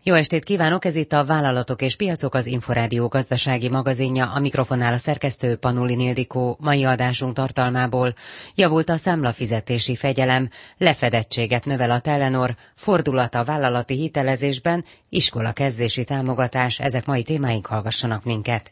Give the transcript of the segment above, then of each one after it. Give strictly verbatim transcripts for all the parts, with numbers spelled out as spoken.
Jó estét kívánok, ez itt a Vállalatok és Piacok, az Inforádió gazdasági magazinja, a mikrofonnál a szerkesztő Panulin Ildikó. Mai adásunk tartalmából: javult a számlafizetési fegyelem, lefedettséget növel a Telenor, fordulat a vállalati hitelezésben, iskola kezdési támogatás, ezek mai témáink, hallgassanak minket.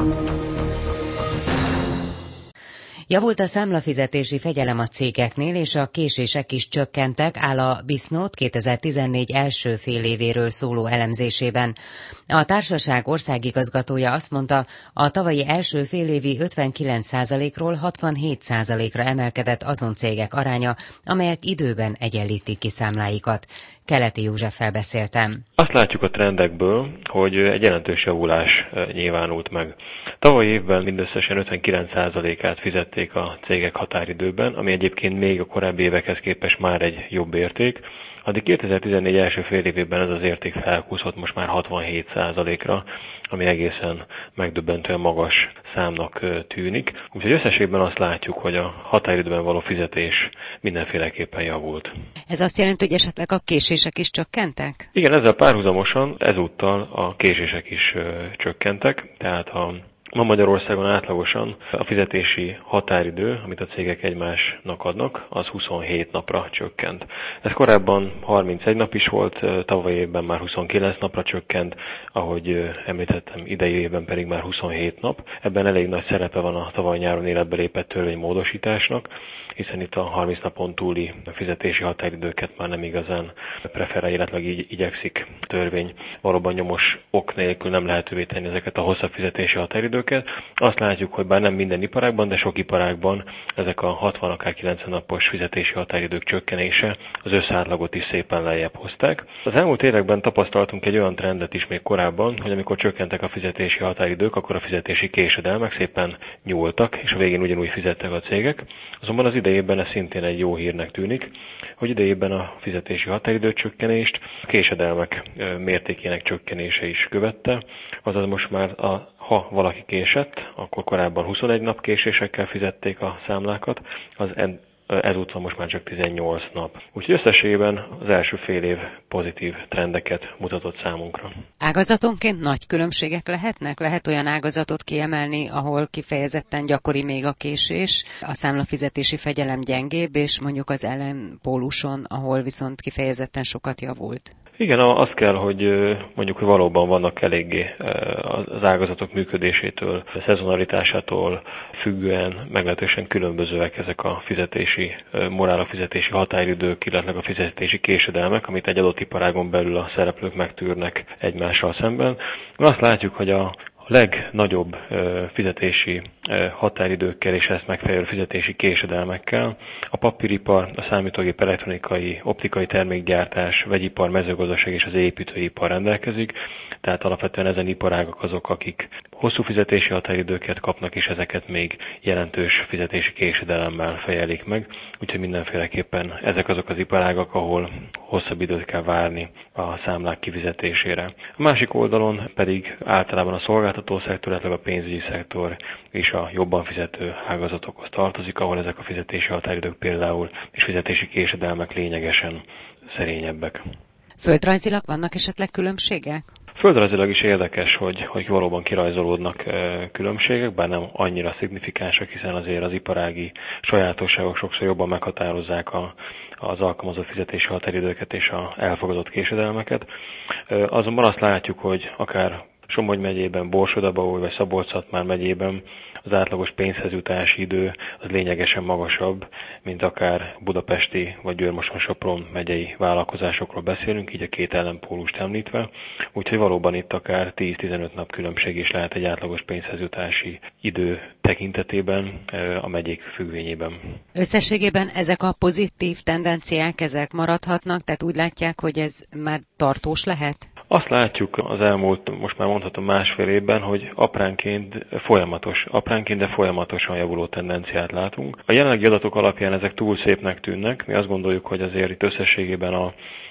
Javult a számlafizetési fegyelem a cégeknél, és a késések is csökkentek, áll a Bisnode kétezer-tizennégy első fél évéről szóló elemzésében. A társaság országigazgatója azt mondta, a tavalyi első félévi ötvenkilenc százalékról hatvanhét százalékra emelkedett azon cégek aránya, amelyek időben egyenlítik ki számláikat. Keleti Józseffel beszéltem. Azt látjuk a trendekből, hogy egy jelentős javulás nyilvánult meg. Tavaly évben mindösszesen ötvenkilenc százalékát fizették a cégek határidőben, ami egyébként még a korábbi évekhez képest már egy jobb érték. Addig kétezer-tizennégy első fél évében ez az érték felkúszott most már hatvanhét százalékra, ami egészen megdöbbentően magas számnak tűnik. Úgyhogy összességben azt látjuk, hogy a határidőben való fizetés mindenféleképpen javult. Ez azt jelenti, hogy esetleg a késések is csökkentek? Igen, ezzel párhuzamosan ezúttal a késések is csökkentek, tehát a Ma Magyarországon átlagosan a fizetési határidő, amit a cégek egymásnak adnak, az huszonhét napra csökkent. Ez korábban harmincegy nap is volt, tavaly évben már huszonkilenc napra csökkent, ahogy említettem, idei évben pedig már huszonhét nap. Ebben elég nagy szerepe van a tavaly nyáron életbe lépett törvénymódosításnak, hiszen itt a harminc napon túli fizetési határidőket már nem igazán preferál, illetve így igyekszik a törvény valóban nyomos ok nélkül nem lehetővé tenni ezeket a hosszabb fizetési határidőket. Azt látjuk, hogy bár nem minden iparágban, de sok iparágban ezek a hatvan, akár kilencven napos fizetési határidők csökkenése az összátlagot is szépen lejjebb hozták. Az elmúlt években tapasztaltunk egy olyan trendet is még korábban, hogy amikor csökkentek a fizetési határidők, akkor a fizetési késedelmek szépen nyúltak, és a végén ugyanúgy fizettek a cégek. Azonban az idejében ez szintén egy jó hírnek tűnik, hogy idejében a fizetési határidő csökkenést a késedelmek mértékének csökkenése is követte, azaz most már a Ha valaki késett, akkor korábban huszonegy nap késésekkel fizették a számlákat, az ezúttal most már csak tizennyolc nap. Úgyhogy összességében az első fél év pozitív trendeket mutatott számunkra. Ágazatonként nagy különbségek lehetnek? Lehet olyan ágazatot kiemelni, ahol kifejezetten gyakori még a késés, a számlafizetési fegyelem gyengébb, és mondjuk az ellenpóluson, ahol viszont kifejezetten sokat javult? Igen, azt kell, hogy mondjuk, hogy valóban vannak eléggé az ágazatok működésétől, a szezonalitásától függően meglehetősen különbözőek ezek a fizetési, morál a fizetési határidők, illetve a fizetési késedelmek, amit egy adott iparágon belül a szereplők megtűrnek egymással szemben. Azt látjuk, hogy a A legnagyobb fizetési határidőkkel és ezt megfelelő fizetési késedelmekkel a papíripar, a számítógép, elektronikai, optikai termékgyártás, vegyipar, mezőgazdaság és az építőipar rendelkezik, tehát alapvetően ezen iparágak azok, akik hosszú fizetési határidőket kapnak, és ezeket még jelentős fizetési késedelemmel fejelik meg, úgyhogy mindenféleképpen ezek azok az iparágak, ahol hosszabb időt kell várni a számlák kifizetésére. A másik oldalon pedig általában a szolgáltató szektor, illetve a pénzügyi szektor és a jobban fizető ágazatokhoz tartozik, ahol ezek a fizetési határidők például és fizetési késedelmek lényegesen szerényebbek. Földrajzilag vannak esetleg különbségek? Földrajzilag is érdekes, hogy, hogy valóban kirajzolódnak e, különbségek, bár nem annyira szignifikánsak, hiszen azért az iparági sajátosságok sokszor jobban meghatározzák a, az alkalmazott fizetési határidőket és az elfogadott késedelmeket. E, azonban azt látjuk, hogy akár Somogy megyében, Borsod-Abaúj vagy Szabolcs-Szatmár megyében az átlagos pénzhez jutási idő az lényegesen magasabb, mint akár budapesti vagy Győr-Moson-Sopron megyei vállalkozásokról beszélünk, így a két ellenpólust említve. Úgyhogy valóban itt akár tíz-tizenöt nap különbség is lehet egy átlagos pénzhez jutási idő tekintetében a megyék függvényében. Összességében ezek a pozitív tendenciák, ezek maradhatnak, tehát úgy látják, hogy ez már tartós lehet? Azt látjuk az elmúlt, most már mondhatom másfél évben, hogy apránként folyamatos, apránként, de folyamatosan javuló tendenciát látunk. A jelenlegi adatok alapján ezek túl szépnek tűnnek, mi azt gondoljuk, hogy azért itt összességében a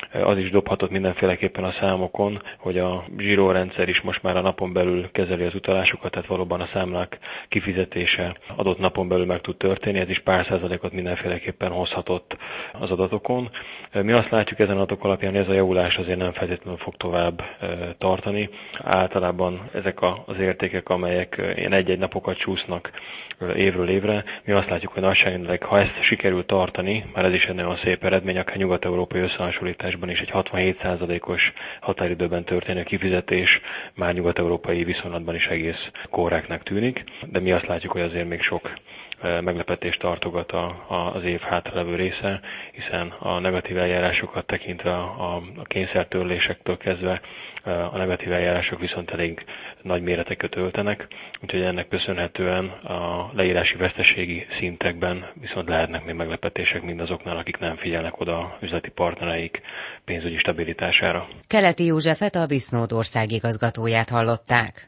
Az is dobhatott mindenféleképpen a számokon, hogy a zsírórendszer is most már a napon belül kezeli az utalásokat, tehát valóban a számlák kifizetése adott napon belül meg tud történni, ez is pár százalékot mindenféleképpen hozhatott az adatokon. Mi azt látjuk ezen adatok alapján, hogy ez a javulás azért nem feltétlenül fog tovább tartani. Általában ezek az értékek, amelyek ilyen egy-egy napokat csúsznak évről évre, mi azt látjuk, hogy nagyságrendileg, ha ezt sikerül tartani, már ez is egy nagyon szép eredmény, akár nyugat-európai összehasonlításban is egy hatvanhét százalékos határidőben történő kifizetés már nyugat-európai viszonylatban is egész korrektnek tűnik, de mi azt látjuk, hogy azért még sok meglepetést tartogat a, a, az év hátralevő része, hiszen a negatív eljárásokat tekintve a, a kényszertörlésektől kezdve a negatív eljárások viszont elég nagy méreteket öltenek, úgyhogy ennek köszönhetően a leírási veszteségi szintekben viszont lehetnek még meglepetések mindazoknál, akik nem figyelnek oda üzleti partnereik pénzügyi stabilitására. Keleti Józsefet, a Bisnode országigazgatóját hallották.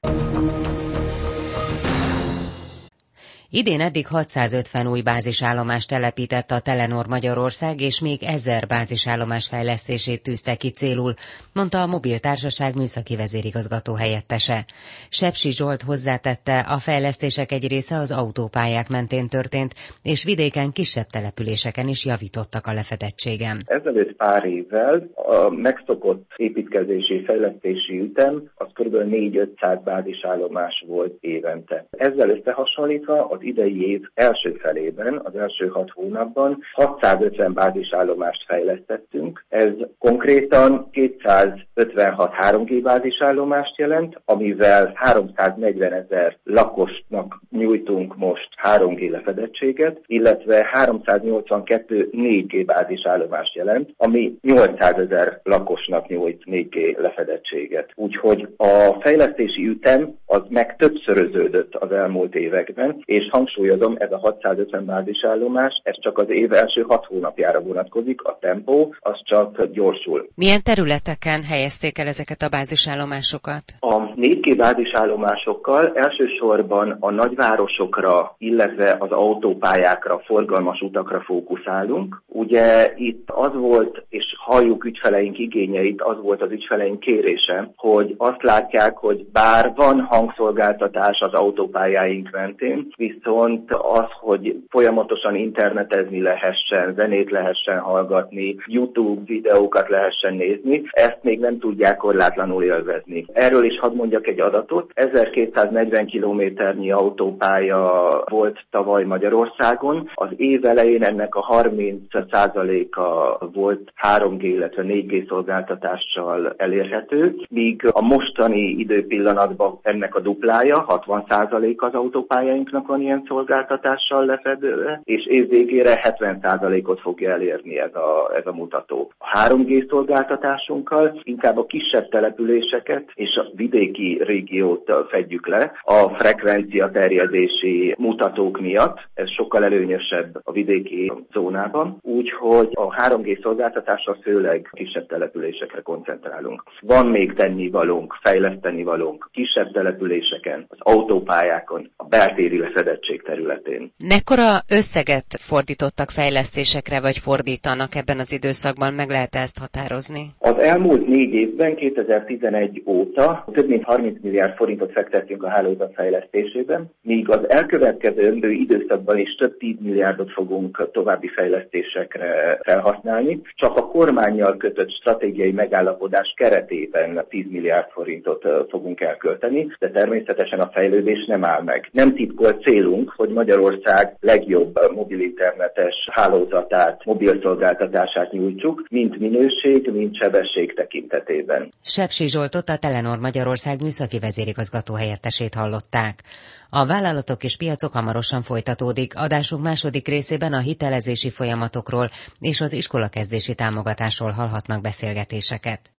Idén eddig hatszázötven új bázisállomást telepített a Telenor Magyarország, és még ezer bázisállomás fejlesztését tűzte ki célul, mondta a mobiltársaság műszaki vezérigazgató helyettese. Sepsi Zsolt hozzátette, a fejlesztések egy része az autópályák mentén történt, és vidéken kisebb településeken is javítottak a lefedettségen. Ezelőtt pár évvel a megszokott építkezési fejlesztési ütem az kb. négy-ötszáz bázisállomás volt évente. Ezzel összehasonlítva az idei év első felében, az első hat hónapban hatszázötven bázisállomást fejlesztettünk. Ez konkrétan kétszázötvenhat három G bázisállomást jelent, amivel háromszáznegyvenezer lakosnak nyújtunk most három G lefedettséget, illetve háromszáznyolcvankettő négy G bázisállomást jelent, ami nyolcszázezer lakosnak nyújt négy G lefedettséget. Úgyhogy a fejlesztési ütem az meg többszöröződött az elmúlt években, és hangsúlyozom, ez a hatszázötven bázisállomás, ez csak az év első hat hónapjára vonatkozik, a tempó az csak gyorsul. Milyen területeken helyezték el ezeket a bázisállomásokat? A négy G bázisállomásokkal elsősorban a nagyvárosokra, illetve az autópályákra, forgalmas utakra fókuszálunk. Ugye itt az volt, és halljuk ügyfeleink igényeit, az volt az ügyfeleink kérése, hogy azt látják, hogy bár van hangszolgáltatás az autópályáink mentén, viszont az, hogy folyamatosan internetezni lehessen, zenét lehessen hallgatni, YouTube videókat lehessen nézni, ezt még nem tudják korlátlanul élvezni. Erről is hadd mondjak egy adatot. ezerkétszáznegyven kilométernyi autópálya volt tavaly Magyarországon. Az év elején ennek a harminc százaléka volt három G, illetve négy G szolgáltatással elérhető, míg a mostani időpillanatban ennek a duplája, hatvan százalék az autópályainknak van ilyen szolgáltatással lefedve, és év végére hetven százalékot fogja elérni ez a, ez a mutató. A három G szolgáltatásunkkal inkább a kisebb településeket és a vidéki régiót fedjük le a frekvencia terjedési mutatók miatt. Ez sokkal előnyösebb a vidéki zónában, úgyhogy a három G szolgáltatásra főleg kisebb településekre koncentrálunk. Van még tennivalónk, fejlesztenivalónk kisebb településeken, az autópályákon, a beltéri lefedettség területén. Mekkora összeget fordítottak fejlesztésekre, vagy fordítanak ebben az időszakban? Meg lehet ezt határozni? Az elmúlt négy évben, kétezer-tizenegy óta több mint harminc milliárd forintot fektettünk a hálózat fejlesztésében, míg az elkövetkező időszakban is több tíz milliárdot fogunk további fejlesztésekre felhasználni. Csak a kormánnyal kötött stratégiai megállapodás keretében tíz milliárd forintot fogunk elkölteni, de természetesen a fejlődés nem áll meg. Nem titkolt célunk, hogy Magyarország legjobb mobilinternetes hálózatát, mobilszolgáltatását nyújtsuk, mint minőség, mint sebesség tekintetében. Sepsi Zsoltot, a Telenor Magyarország műszaki vezérigazgató helyettesét hallották. A vállalatok és piacok hamarosan folytatódik. Adásunk második részében a hitelezési folyamatokról és az iskolakezdési támogatásról hallhatnak beszélgetéseket.